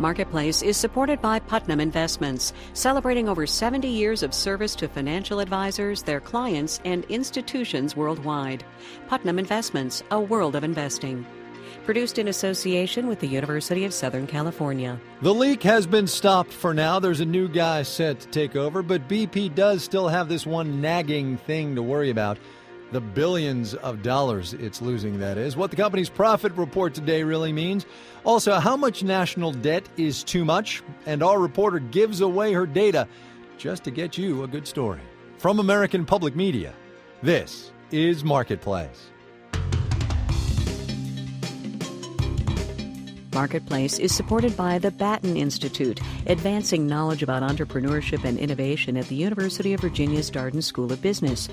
Marketplace is supported by Putnam Investments, celebrating over 70 years of service to financial advisors, their clients, and institutions worldwide. Putnam Investments, a world of investing. Produced in association with the University of Southern California. The leak has been stopped for now. There's a new guy set to take over, but BP does still have this one nagging thing to worry about. The billions of dollars it's losing, that is. What the company's profit report today really means. Also, how much national debt is too much. And our reporter gives away her data just to get you a good story. From American Public Media, this is Marketplace. Marketplace is supported by the Batten Institute, advancing knowledge about entrepreneurship and innovation at the University of Virginia's Darden School of Business,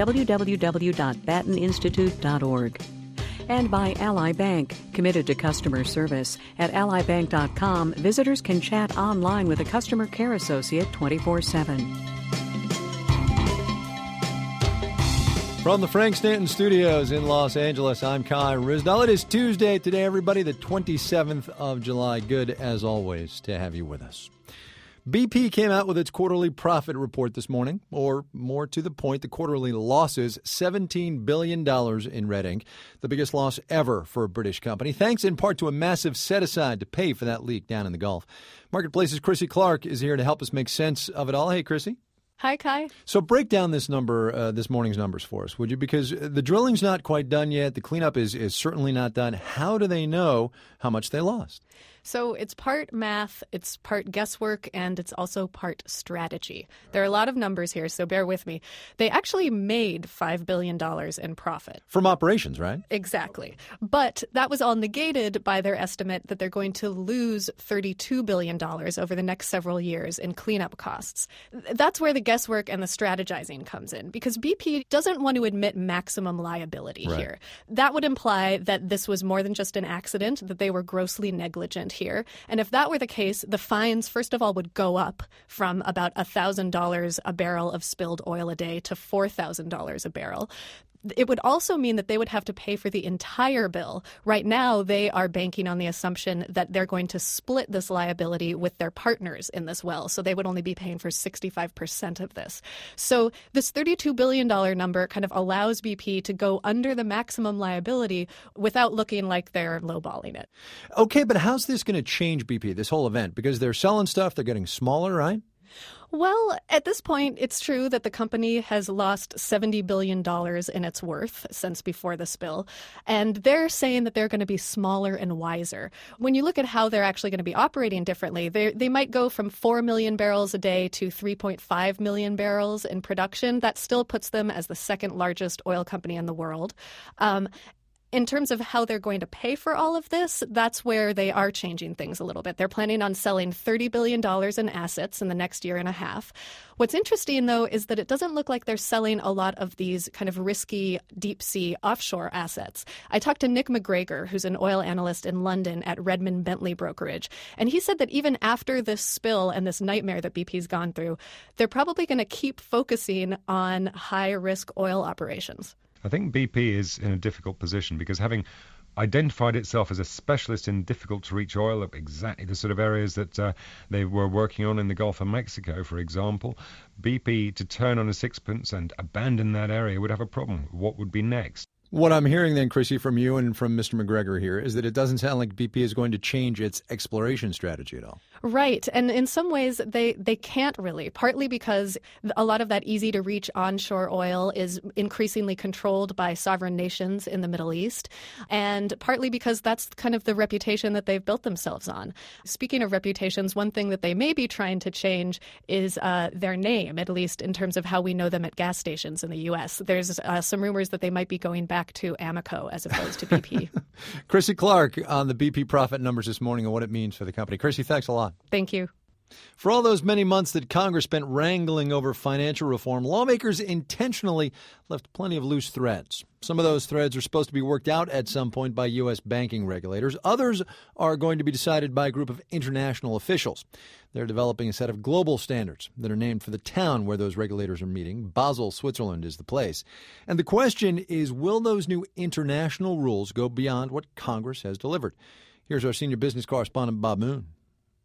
www.batteninstitute.org. And by Ally Bank, committed to customer service. At allybank.com, visitors can chat online with a customer care associate 24/7. From the Frank Stanton Studios in Los Angeles, I'm Kai Ryssdal. It is Tuesday today, everybody, the 27th of July. Good, as always, to have you with us. BP came out with its quarterly profit report this morning, or more to the point, the quarterly losses, $17 billion in red ink, the biggest loss ever for a British company, thanks in part to a massive set-aside to pay for that leak down in the Gulf. Marketplace's Chrissy Clark is here to help us make sense of it all. Hey, Chrissy. Hi, Kai. So break down this morning's numbers for us, would you? Because the drilling's not quite done yet. The cleanup is certainly not done. How do they know how much they lost? So it's part math, it's part guesswork, and it's also part strategy. There are a lot of numbers here, so bear with me. They actually made $5 billion in profit. From operations, right? Exactly. But that was all negated by their estimate that they're going to lose $32 billion over the next several years in cleanup costs. That's where the guesswork and the strategizing comes in, because BP doesn't want to admit maximum liability here. That would imply that this was more than just an accident, that they were grossly negligent here. And if that were the case, the fines, first of all, would go up from about $1,000 a barrel of spilled oil a day to $4,000 a barrel. It would also mean that they would have to pay for the entire bill. Right now, they are banking on the assumption that they're going to split this liability with their partners in this well. So they would only be paying for 65% of this. So this $32 billion number kind of allows BP to go under the maximum liability without looking like they're lowballing it. Okay, but how's this going to change BP, this whole event? Because they're selling stuff, they're getting smaller, right? Well, at this point, it's true that the company has lost $70 billion in its worth since before the spill, and they're saying that they're going to be smaller and wiser. When you look at how they're actually going to be operating differently, they might go from 4 million barrels a day to 3.5 million barrels in production. That still puts them as the second largest oil company in the world. In terms of how they're going to pay for all of this, that's where they are changing things a little bit. They're planning on selling $30 billion in assets in the next year and a half. What's interesting, though, is that it doesn't look like they're selling a lot of these kind of risky deep-sea offshore assets. I talked to Nick McGregor, who's an oil analyst in London at Redmond Bentley Brokerage, and he said that even after this spill and this nightmare that BP's gone through, they're probably going to keep focusing on high-risk oil operations. I think BP is in a difficult position because having identified itself as a specialist in difficult-to-reach oil, exactly the sort of areas that they were working on in the Gulf of Mexico, for example, BP to turn on a sixpence and abandon that area would have a problem. What would be next? What I'm hearing then, Chrissy, from you and from Mr. McGregor here is that it doesn't sound like BP is going to change its exploration strategy at all. Right. And in some ways, they can't really, partly because a lot of that easy-to-reach onshore oil is increasingly controlled by sovereign nations in the Middle East, and partly because that's kind of the reputation that they've built themselves on. Speaking of reputations, one thing that they may be trying to change is their name, at least in terms of how we know them at gas stations in the U.S. There's some rumors that they might be going back to Amoco as opposed to BP. Chrissy Clark on the BP profit numbers this morning and what it means for the company. Chrissy, thanks a lot. Thank you. For all those many months that Congress spent wrangling over financial reform, lawmakers intentionally left plenty of loose threads. Some of those threads are supposed to be worked out at some point by U.S. banking regulators. Others are going to be decided by a group of international officials. They're developing a set of global standards that are named for the town where those regulators are meeting. Basel, Switzerland is the place. And the question is, will those new international rules go beyond what Congress has delivered? Here's our senior business correspondent, Bob Moon.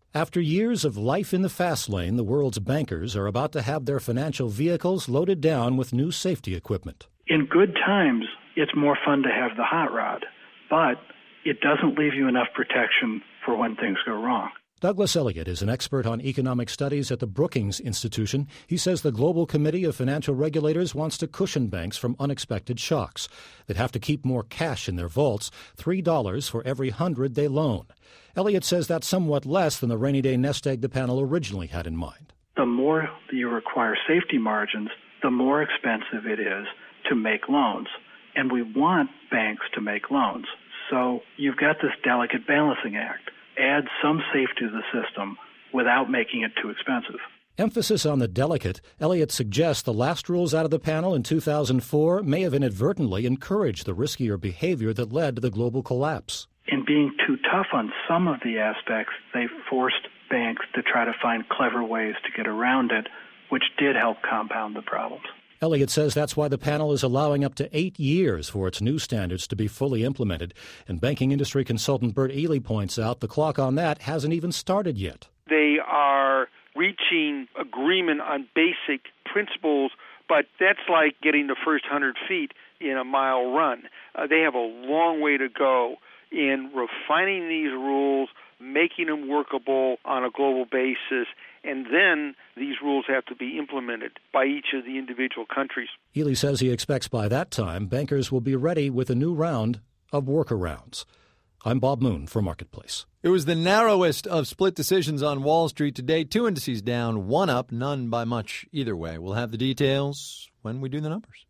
After years of life in the fast lane, the world's bankers are about to have their financial vehicles loaded down with new safety equipment. In good times, it's more fun to have the hot rod, but it doesn't leave you enough protection for when things go wrong. Douglas Elliott is an expert on economic studies at the Brookings Institution. He says the Global Committee of Financial Regulators wants to cushion banks from unexpected shocks. They'd have to keep more cash in their vaults, $3 for every 100 they loan. Elliott says that's somewhat less than the rainy day nest egg the panel originally had in mind. The more you require safety margins, the more expensive it is to make loans. And we want banks to make loans. So you've got this delicate balancing act. Add some safety to the system without making it too expensive. Emphasis on the delicate, Elliott suggests the last rules out of the panel in 2004 may have inadvertently encouraged the riskier behavior that led to the global collapse. In being too tough on some of the aspects, they forced banks to try to find clever ways to get around it, which did help compound the problems. Elliott says that's why the panel is allowing up to 8 years for its new standards to be fully implemented. And banking industry consultant Bert Ely points out the clock on that hasn't even started yet. They are reaching agreement on basic principles, but that's like getting the first 100 feet in a mile run. They have a long way to go in refining these rules, making them workable on a global basis, and then these rules have to be implemented by each of the individual countries. Ely says he expects by that time bankers will be ready with a new round of workarounds. I'm Bob Moon for Marketplace. It was the narrowest of split decisions on Wall Street today. 2 indices down, 1 up, none by much either way. We'll have the details when we do the numbers.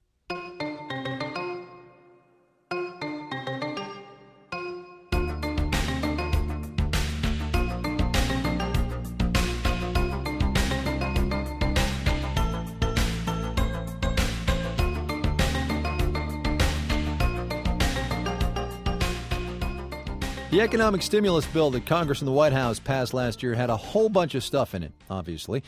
The economic stimulus bill that Congress and the White House passed last year had a whole bunch of stuff in it, obviously.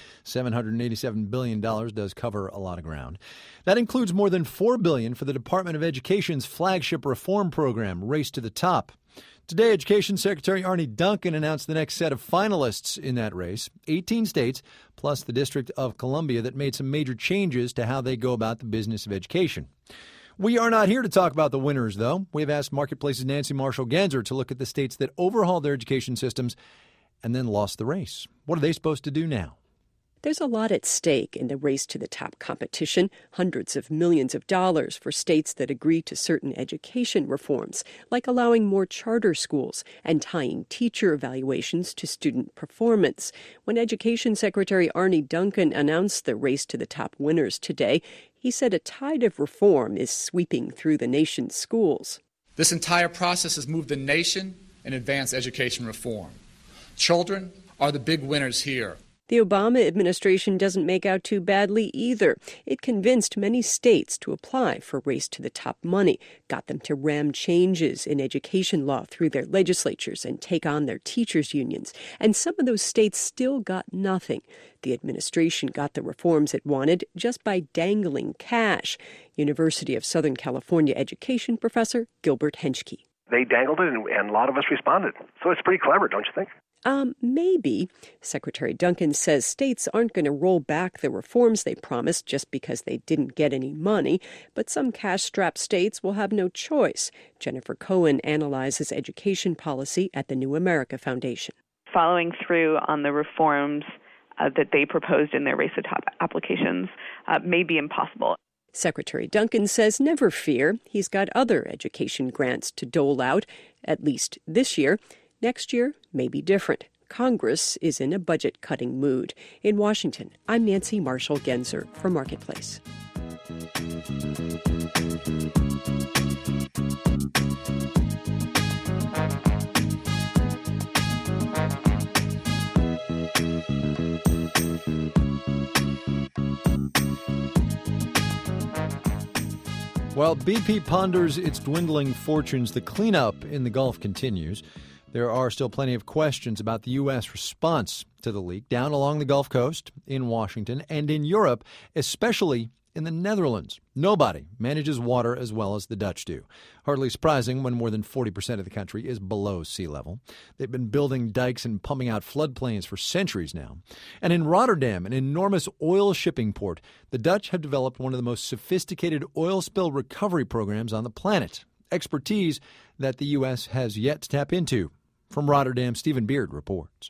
$787 billion does cover a lot of ground. That includes more than $4 billion for the Department of Education's flagship reform program, Race to the Top. Today, Education Secretary Arne Duncan announced the next set of finalists in that race, 18 states, plus the District of Columbia, that made some major changes to how they go about the business of education. We are not here to talk about the winners, though. We've asked Marketplace's Nancy Marshall-Genzer to look at the states that overhauled their education systems and then lost the race. What are they supposed to do now? There's a lot at stake in the Race to the Top competition, hundreds of millions of dollars for states that agree to certain education reforms, like allowing more charter schools and tying teacher evaluations to student performance. When Education Secretary Arne Duncan announced the Race to the Top winners today, he said a tide of reform is sweeping through the nation's schools. This entire process has moved the nation in advanced education reform. Children are the big winners here. The Obama administration doesn't make out too badly either. It convinced many states to apply for Race to the Top money, got them to ram changes in education law through their legislatures and take on their teachers' unions. And some of those states still got nothing. The administration got the reforms it wanted just by dangling cash. University of Southern California education professor Gilbert Henschke. They dangled it, and a lot of us responded. So it's pretty clever, don't you think? Maybe. Secretary Duncan says states aren't going to roll back the reforms they promised just because they didn't get any money, but some cash-strapped states will have no choice. Jennifer Cohen analyzes education policy at the New America Foundation. Following through on the reforms that they proposed in their Race to the Top applications may be impossible. Secretary Duncan says never fear. He's got other education grants to dole out, at least this year. Next year may be different. Congress is in a budget-cutting mood. In Washington, I'm Nancy Marshall-Genzer for Marketplace. While BP ponders its dwindling fortunes, the cleanup in the Gulf continues. There are still plenty of questions about the U.S. response to the leak down along the Gulf Coast, in Washington, and in Europe, especially in the Netherlands. Nobody manages water as well as the Dutch do. Hardly surprising when more than 40% of the country is below sea level. They've been building dikes and pumping out floodplains for centuries now. And in Rotterdam, an enormous oil shipping port, the Dutch have developed one of the most sophisticated oil spill recovery programs on the planet. Expertise that the U.S. has yet to tap into. From Rotterdam, Stephen Beard reports.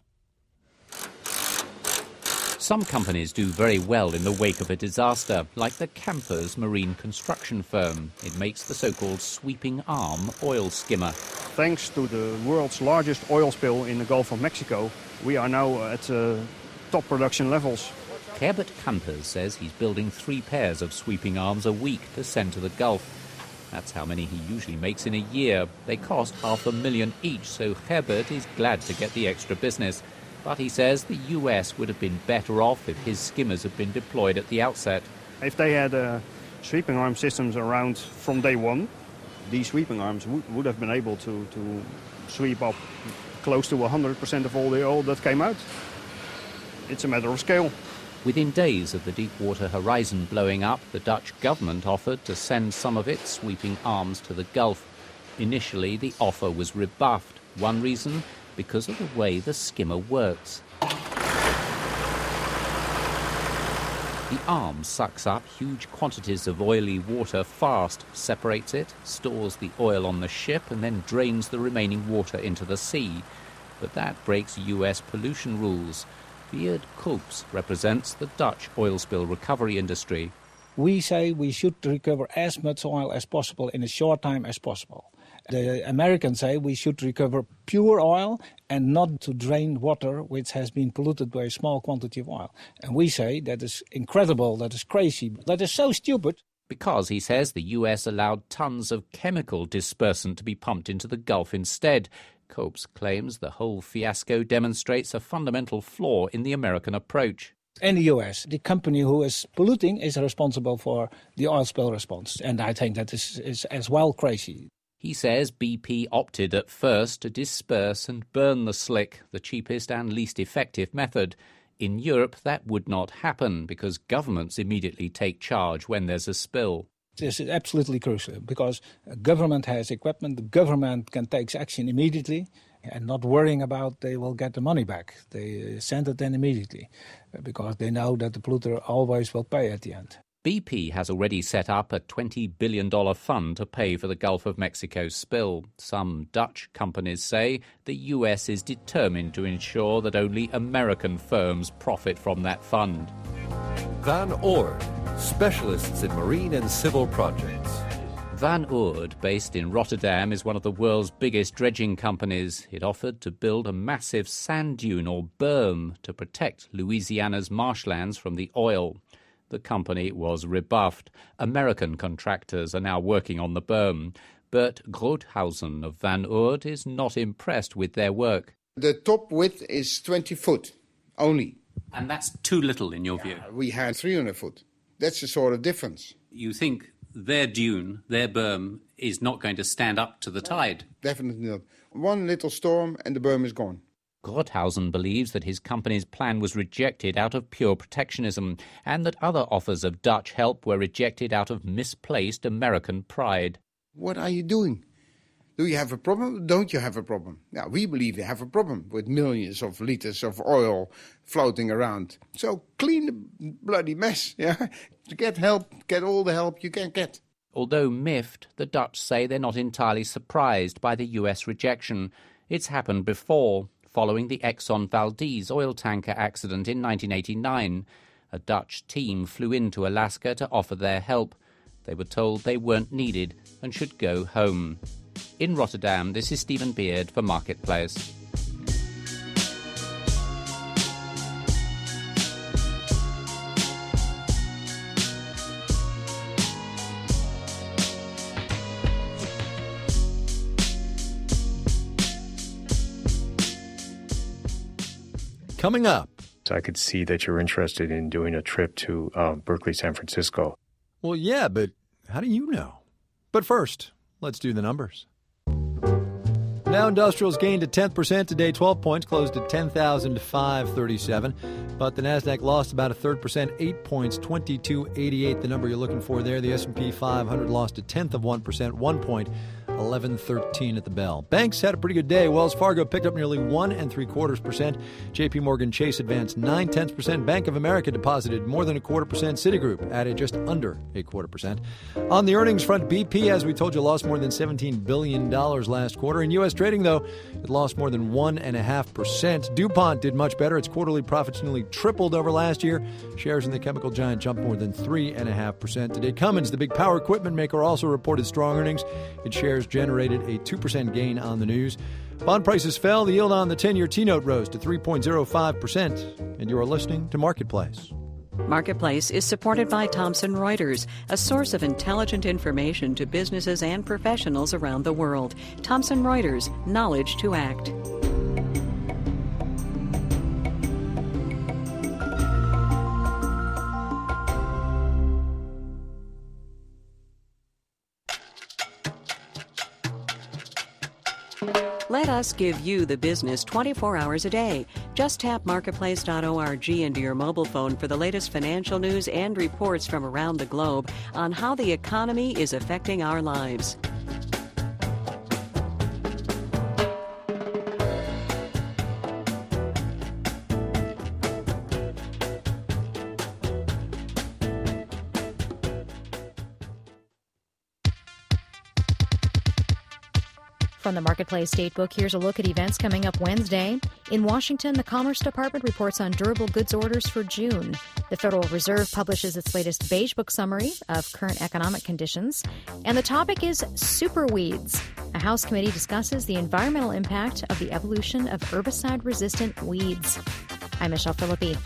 Some companies do very well in the wake of a disaster, like the Campers marine construction firm. It makes the so-called sweeping arm oil skimmer. Thanks to the world's largest oil spill in the Gulf of Mexico, we are now at top production levels. Herbert Campers says he's building 3 pairs of sweeping arms a week to send to the Gulf. That's how many he usually makes in a year. They cost $500,000 each, so Herbert is glad to get the extra business. But he says the US would have been better off if his skimmers had been deployed at the outset. If they had sweeping arm systems around from day one, these sweeping arms would have been able to sweep up close to 100% of all the oil that came out. It's a matter of scale. Within days of the Deepwater Horizon blowing up, the Dutch government offered to send some of its sweeping arms to the Gulf. Initially, the offer was rebuffed. One reason? Because of the way the skimmer works. The arm sucks up huge quantities of oily water fast, separates it, stores the oil on the ship, and then drains the remaining water into the sea. But that breaks US pollution rules. Beard Koops represents the Dutch oil spill recovery industry. We say we should recover as much oil as possible in a short time as possible. The Americans say we should recover pure oil and not to drain water which has been polluted by a small quantity of oil. And we say that is incredible, that is crazy, that is so stupid. Because, he says, the US allowed tons of chemical dispersant to be pumped into the Gulf instead. Koops claims the whole fiasco demonstrates a fundamental flaw in the American approach. In the US, the company who is polluting is responsible for the oil spill response. And I think that is as well crazy. He says BP opted at first to disperse and burn the slick, the cheapest and least effective method. In Europe, that would not happen because governments immediately take charge when there's a spill. This is absolutely crucial because a government has equipment, the government can take action immediately and not worrying about they will get the money back. They send it in immediately because they know that the polluter always will pay at the end. BP has already set up a $20 billion fund to pay for the Gulf of Mexico spill. Some Dutch companies say the US is determined to ensure that only American firms profit from that fund. Van Oord, specialists in marine and civil projects. Van Oord, based in Rotterdam, is one of the world's biggest dredging companies. It offered to build a massive sand dune or berm to protect Louisiana's marshlands from the oil. The company was rebuffed. American contractors are now working on the berm. Bert Groothausen of Van Oord is not impressed with their work. The top width is 20 foot only. And that's too little in your view? We had 300 foot. That's the sort of difference. You think their dune, their berm, is not going to stand up to the tide? Definitely not. One little storm and the berm is gone. Groothausen believes that his company's plan was rejected out of pure protectionism and that other offers of Dutch help were rejected out of misplaced American pride. What are you doing? Do you have a problem? Don't you have a problem? Now, we believe you have a problem with millions of liters of oil floating around. So clean the bloody mess, yeah? Get help, get all the help you can get. Although miffed, the Dutch say they're not entirely surprised by the US rejection. It's happened before. Following the Exxon Valdez oil tanker accident in 1989. A Dutch team flew into Alaska to offer their help. They were told they weren't needed and should go home. In Rotterdam, this is Stephen Beard for Marketplace. Coming up. I could see that you're interested in doing a trip to Berkeley, San Francisco. Well, yeah, but how do you know? But first, let's do the numbers. Dow Industrials gained a 10% today, 12 points, closed at 10,537. But the Nasdaq lost about a third percent, 8 points, 2288, the number you're looking for there. The S&P 500 lost a tenth of 1%, 1 point, 1113 at the bell. Banks had a pretty good day. Wells Fargo picked up nearly 1.75%. J.P. Morgan Chase advanced 0.9%. Bank of America deposited more than 0.25%. Citigroup added just under 0.25%. On the earnings front, BP, as we told you, lost more than $17 billion last quarter. In U.S. trading, though, it lost more than 1.5%. DuPont did much better. Its quarterly profits nearly tripled over last year. Shares in the chemical giant jumped more than 3.5%. Today, Cummins, the big power equipment maker, also reported strong earnings. Its shares generated a 2% gain on the news. Bond prices fell. The yield on the 10-year T-note rose to 3.05%. And you are listening to Marketplace. Marketplace is supported by Thomson Reuters, a source of intelligent information to businesses and professionals around the world. Thomson Reuters, knowledge to act. Let us give you the business 24 hours a day. Just tap marketplace.org into your mobile phone for the latest financial news and reports from around the globe on how the economy is affecting our lives. From the Marketplace Datebook, here's a look at events coming up Wednesday. In Washington, the Commerce Department reports on durable goods orders for June. The Federal Reserve publishes its latest Beige Book summary of current economic conditions. And the topic is superweeds. A House committee discusses the environmental impact of the evolution of herbicide-resistant weeds. I'm Michelle Philippi.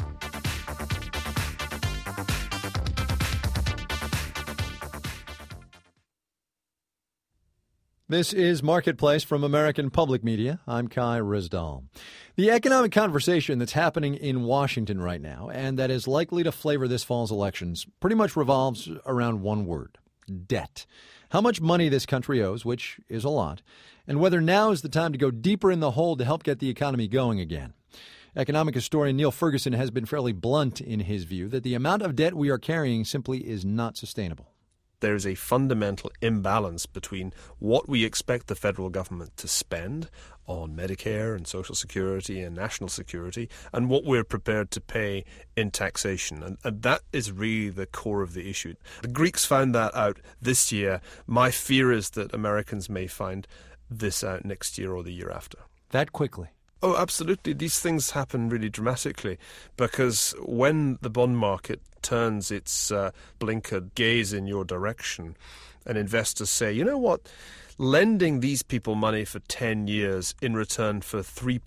This is Marketplace from American Public Media. I'm Kai Ryssdal. The economic conversation that's happening in Washington right now, and that is likely to flavor this fall's elections, pretty much revolves around one word: debt. How much money this country owes, which is a lot, and whether now is the time to go deeper in the hole to help get the economy going again. Economic historian Neil Ferguson has been fairly blunt in his view that the amount of debt we are carrying simply is not sustainable. There's a fundamental imbalance between what we expect the federal government to spend on Medicare and Social Security and national security and what we're prepared to pay in taxation. And that is really the core of the issue. The Greeks found that out this year. My fear is that Americans may find this out next year or the year after. That quickly? Oh, absolutely. These things happen really dramatically because when the bond market turns its blinkered gaze in your direction and investors say, you know what, lending these people money for 10 years in return for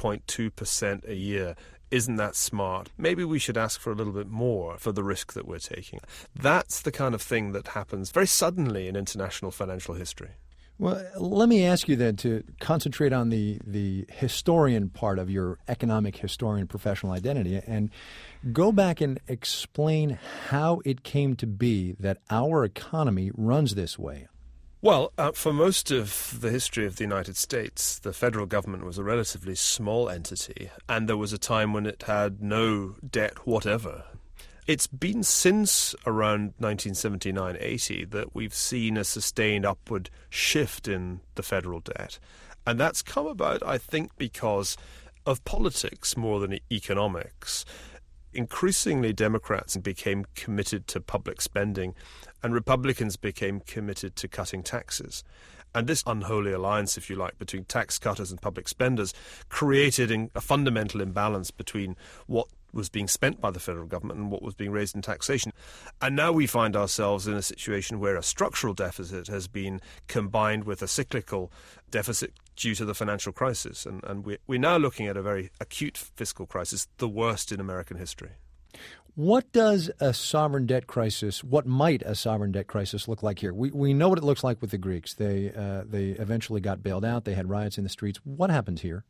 3.2% a year, isn't that smart? Maybe we should ask for a little bit more for the risk that we're taking. That's the kind of thing that happens very suddenly in international financial history. Well, let me ask you then to concentrate on the historian part of your economic historian professional identity and go back and explain how it came to be that our economy runs this way. Well, for most of the history of the United States, the federal government was a relatively small entity, and there was a time when it had no debt whatever. It's been since around 1979-80 that we've seen a sustained upward shift in the federal debt. And that's come about, I think, because of politics more than economics. Increasingly, Democrats became committed to public spending and Republicans became committed to cutting taxes. And this unholy alliance, if you like, between tax cutters and public spenders created a fundamental imbalance between what was being spent by the federal government and what was being raised in taxation. And now we find ourselves in a situation where a structural deficit has been combined with a cyclical deficit due to the financial crisis. And we're now looking at a very acute fiscal crisis, the worst in American history. What does a sovereign debt crisis, what might a sovereign debt crisis look like here? We know what it looks like with the Greeks. They eventually got bailed out. They had riots in the streets. What happens here?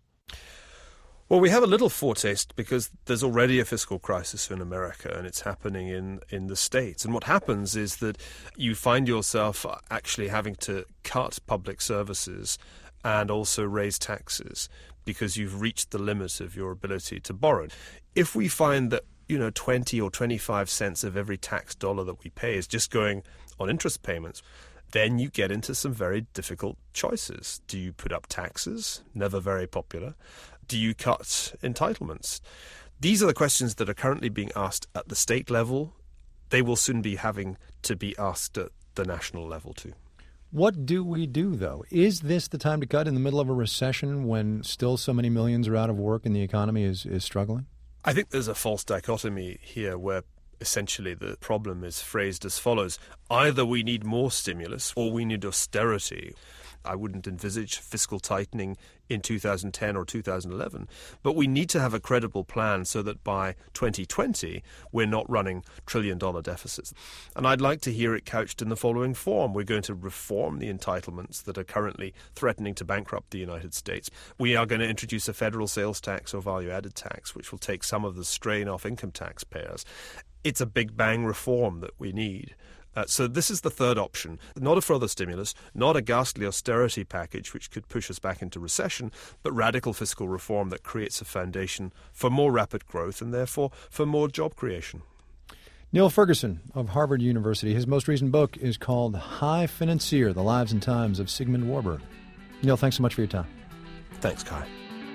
Well, we have a little foretaste because there's already a fiscal crisis in America and it's happening in the States. And what happens is that you find yourself actually having to cut public services and also raise taxes because you've reached the limit of your ability to borrow. If we find that 20 or 25 cents of every tax dollar that we pay is just going on interest payments, then you get into some very difficult choices. Do you put up taxes? Never very popular. Do you cut entitlements? These are the questions that are currently being asked at the state level. They will soon be having to be asked at the national level too. What do we do, though? Is this the time to cut in the middle of a recession when still so many millions are out of work and the economy is struggling? I think there's a false dichotomy here where essentially the problem is phrased as follows. Either we need more stimulus or we need austerity. I wouldn't envisage fiscal tightening in 2010 or 2011, but we need to have a credible plan so that by 2020 we're not running trillion-dollar deficits. And I'd like to hear it couched in the following form. We're going to reform the entitlements that are currently threatening to bankrupt the United States. We are going to introduce a federal sales tax or value-added tax, which will take some of the strain off income taxpayers. It's a big bang reform that we need. So this is the third option. Not a further stimulus, not a ghastly austerity package which could push us back into recession, but radical fiscal reform that creates a foundation for more rapid growth and therefore for more job creation. Neil Ferguson of Harvard University. His most recent book is called High Financier, The Lives and Times of Sigmund Warburg. Neil, thanks so much for your time. Thanks, Kai.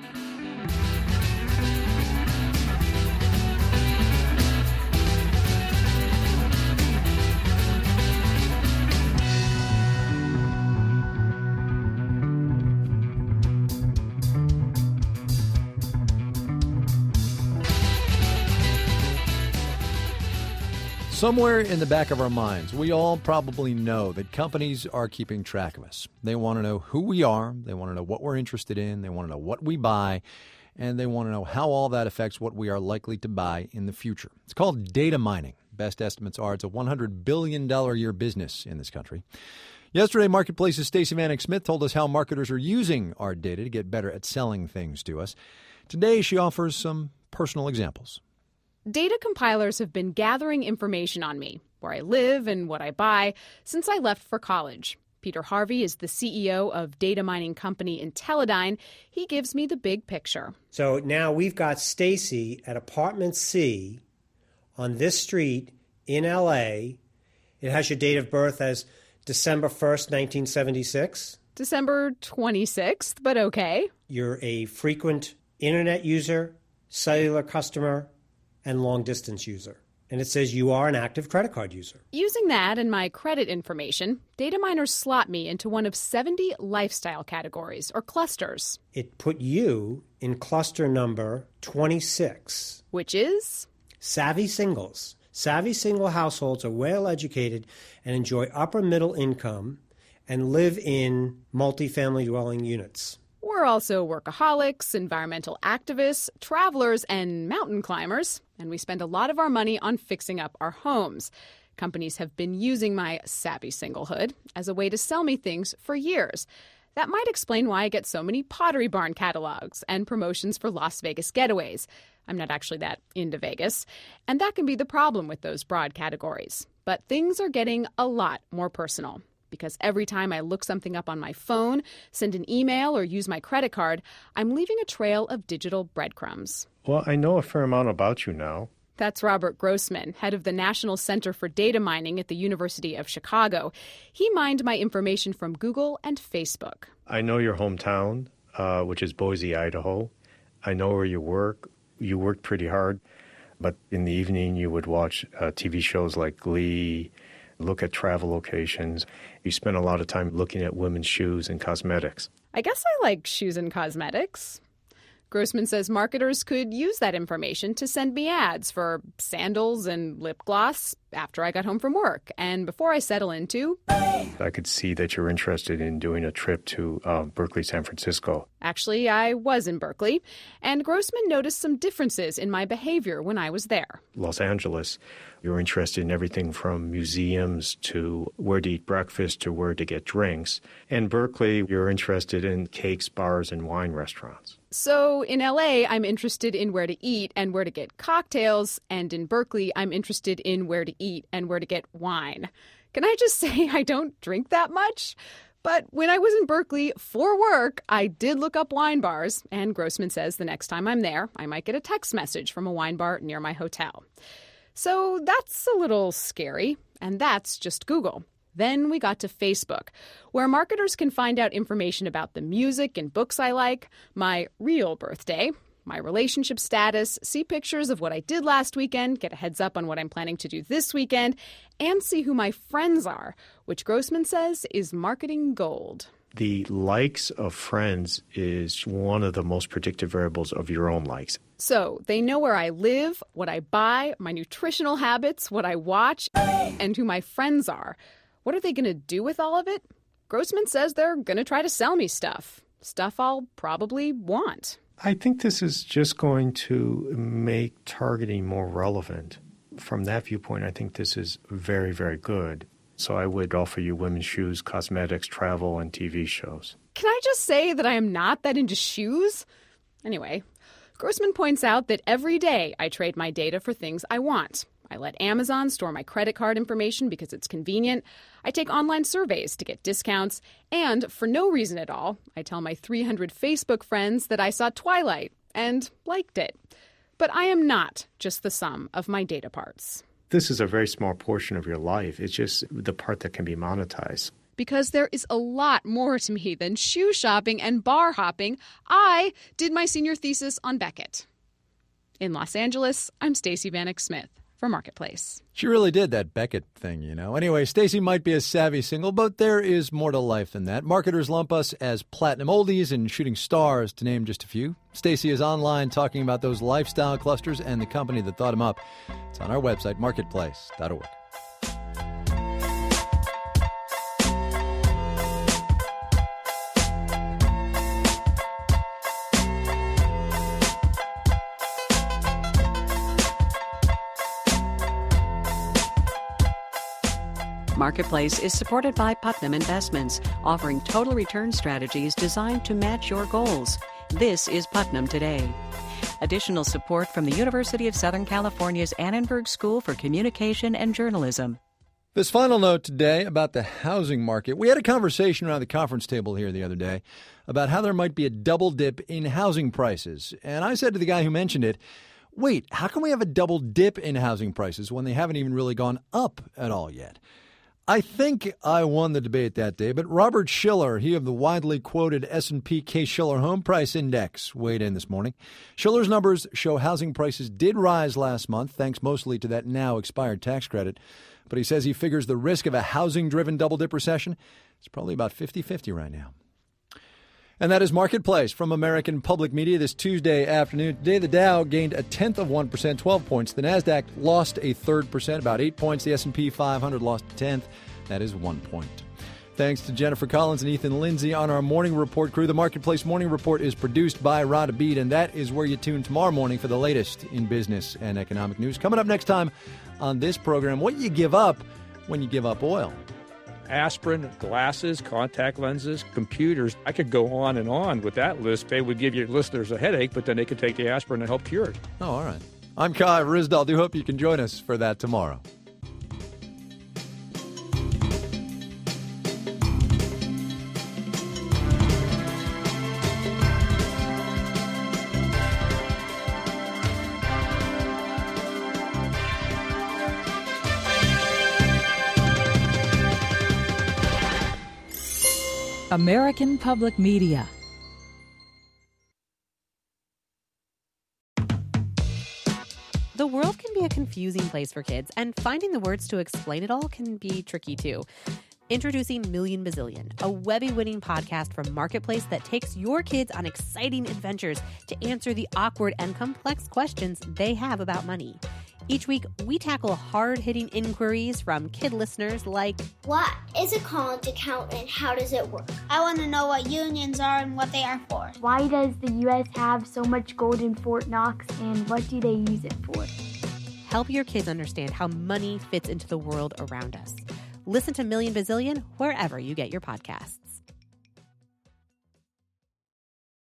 Somewhere in the back of our minds, we all probably know that companies are keeping track of us. They want to know who we are, they want to know what we're interested in, they want to know what we buy, and they want to know how all that affects what we are likely to buy in the future. It's called data mining. Best estimates are it's a $100 billion a year business in this country. Yesterday, Marketplace's Stacey Vanek Smith told us how marketers are using our data to get better at selling things to us. Today, she offers some personal examples. Data compilers have been gathering information on me, where I live and what I buy, since I left for college. Peter Harvey is the CEO of data mining company Intellidyne. He gives me the big picture. So now we've got Stacy at apartment C on this street in L.A. It has your date of birth as December 1st, 1976. December 26th, but okay. You're a frequent internet user, cellular customer, and long-distance user. And it says you are an active credit card user. Using that and my credit information, data miners slot me into one of 70 lifestyle categories, or clusters. It put you in cluster number 26. Which is? Savvy singles. Savvy single households are well-educated and enjoy upper-middle income and live in multifamily dwelling units. We're also workaholics, environmental activists, travelers, and mountain climbers, and we spend a lot of our money on fixing up our homes. Companies have been using my savvy singlehood as a way to sell me things for years. That might explain why I get so many Pottery Barn catalogs and promotions for Las Vegas getaways. I'm not actually that into Vegas, and that can be the problem with those broad categories. But things are getting a lot more personal. Because every time I look something up on my phone, send an email, or use my credit card, I'm leaving a trail of digital breadcrumbs. Well, I know a fair amount about you now. That's Robert Grossman, head of the National Center for Data Mining at the University of Chicago. He mined my information from Google and Facebook. I know your hometown, which is Boise, Idaho. I know where you work. You worked pretty hard, but in the evening you would watch TV shows like Glee, look at travel locations. You spend a lot of time looking at women's shoes and cosmetics. I guess I like shoes and cosmetics. Grossman says marketers could use that information to send me ads for sandals and lip gloss after I got home from work and before I settle into... I could see that you're interested in doing a trip to Berkeley, San Francisco. Actually, I was in Berkeley, and Grossman noticed some differences in my behavior when I was there. Los Angeles, you're interested in everything from museums to where to eat breakfast to where to get drinks. And Berkeley, you're interested in cakes, bars, and wine restaurants. So in LA, I'm interested in where to eat and where to get cocktails, and in Berkeley, I'm interested in where to eat and where to get wine. Can I just say I don't drink that much? But when I was in Berkeley for work, I did look up wine bars, and Grossman says the next time I'm there, I might get a text message from a wine bar near my hotel. So that's a little scary, and that's just Google. Then we got to Facebook, where marketers can find out information about the music and books I like, my real birthday, my relationship status, see pictures of what I did last weekend, get a heads up on what I'm planning to do this weekend, and see who my friends are, which Grossman says is marketing gold. The likes of friends is one of the most predictive variables of your own likes. So they know where I live, what I buy, my nutritional habits, what I watch, and who my friends are. What are they going to do with all of it? Grossman says they're going to try to sell me stuff I'll probably want. I think this is just going to make targeting more relevant. From that viewpoint, I think this is very, very good. So I would offer you women's shoes, cosmetics, travel, and TV shows. Can I just say that I am not that into shoes? Anyway, Grossman points out that every day I trade my data for things I want. I let Amazon store my credit card information because it's convenient. I take online surveys to get discounts. And for no reason at all, I tell my 300 Facebook friends that I saw Twilight and liked it. But I am not just the sum of my data parts. This is a very small portion of your life. It's just the part that can be monetized. Because there is a lot more to me than shoe shopping and bar hopping. I did my senior thesis on Beckett. In Los Angeles, I'm Stacey Vanek Smith for Marketplace. She really did that Beckett thing, you know. Anyway, Stacey might be a savvy single, but there is more to life than that. Marketers lump us as platinum oldies and shooting stars, to name just a few. Stacey is online talking about those lifestyle clusters and the company that thought them up. It's on our website, marketplace.org. Marketplace is supported by Putnam Investments, offering total return strategies designed to match your goals. This is Putnam Today. Additional support from the University of Southern California's Annenberg School for Communication and Journalism. This final note today about the housing market. We had a conversation around the conference table here the other day about how there might be a double dip in housing prices. And I said to the guy who mentioned it, wait, how can we have a double dip in housing prices when they haven't even really gone up at all yet? I think I won the debate that day, but Robert Shiller, he of the widely quoted S&P Case-Shiller Home Price Index, weighed in this morning. Shiller's numbers show housing prices did rise last month, thanks mostly to that now expired tax credit. But he says he figures the risk of a housing-driven double-dip recession is probably about 50-50 right now. And that is Marketplace from American Public Media this Tuesday afternoon. Today, the Dow gained 0.1%, 12 points. The Nasdaq lost 0.3%, about 8 points. The S&P 500 lost 0.1. That is 1 point. Thanks to Jennifer Collins and Ethan Lindsay on our Morning Report crew. The Marketplace Morning Report is produced by Rod Abid, and that is where you tune tomorrow morning for the latest in business and economic news. Coming up next time on this program, what you give up when you give up oil. Aspirin, glasses, contact lenses, computers. I could go on and on with that list. They would give your listeners a headache, but then they could take the aspirin and help cure it. Oh, all right. I'm Kai Ryssdal. Do hope you can join us for that tomorrow. American Public Media. The world can be a confusing place for kids, and finding the words to explain it all can be tricky too. Introducing Million Bazillion, a Webby-winning podcast from Marketplace that takes your kids on exciting adventures to answer the awkward and complex questions they have about money. Each week, we tackle hard-hitting inquiries from kid listeners like, what is a college account and how does it work? I want to know what unions are and what they are for. Why does the U.S. have so much gold in Fort Knox and what do they use it for? Help your kids understand how money fits into the world around us. Listen to Million Bazillion wherever you get your podcasts.